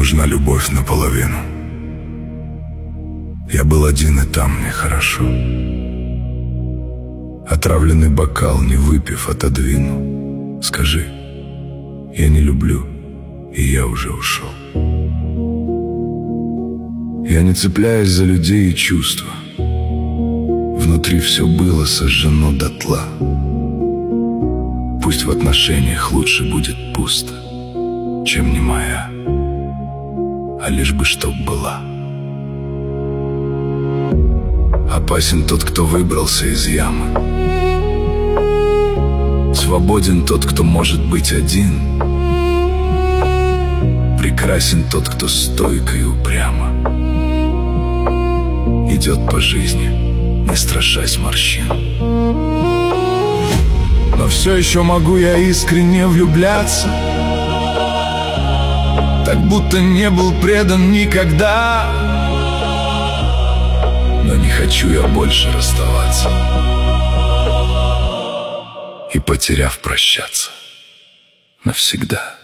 нужна любовь наполовину. Я был один, и там мне хорошо. Отравленный бокал, не выпив, отодвину. Скажи, я не люблю, и я уже ушел. Я не цепляюсь за людей и чувства. Внутри все было сожжено дотла. Пусть в отношениях лучше будет пусто, чем не моя, а лишь бы чтоб была. Опасен тот, кто выбрался из ямы. Свободен тот, кто может быть один. Прекрасен тот, кто стойко и упрямо идет по жизни, не страшась морщин. Но все еще могу я искренне влюбляться, так будто не был предан никогда. Но не хочу я больше расставаться и, потеряв, прощаться навсегда.